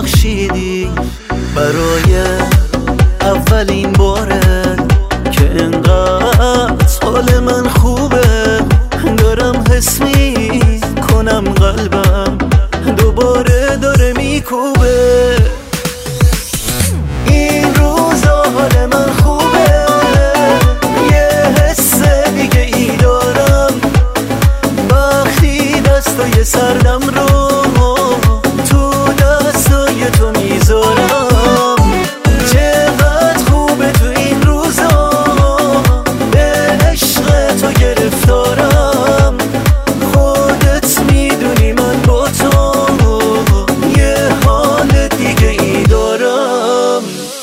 بخشیدی برای اولین باره که انقدر حال من خوبه. دارم حس میکنم قلبم دوباره داره میکوبه. این روزا حال من خوبه، یه حس دیگه ای دارم وقتی دستای سردم رو تو دستای تو میذارم. چقدر خوبه تو این روزا، به عشق تو گرفتارم. خودت میدونی من با تو یه حال دیگه ای دارم.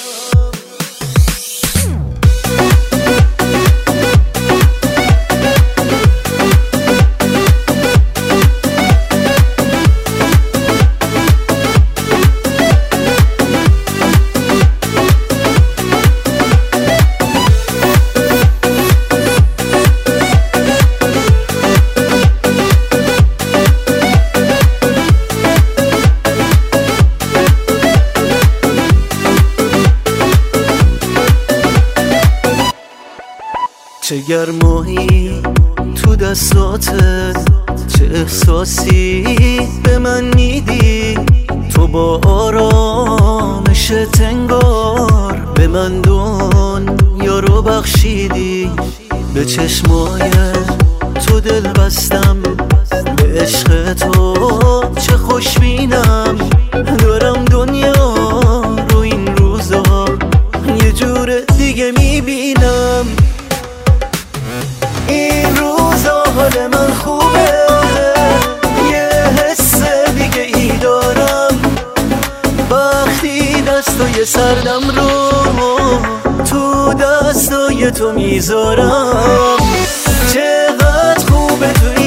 چه گرمایی تو دستاتت، چه احساسی به من میدی. تو با آرامش تنگار به من دنیا رو بخشیدی. به چشمای تو دل بستم، به عشق تو چه خوشبینم. دارم دنیا رو این روزا یه جور دیگه میبینم. این روزا حال من خوبه، یه حس دیگه ای دارم وقتی دستای سردم رو تو دستای تو میذارم. چقدر خوبه تو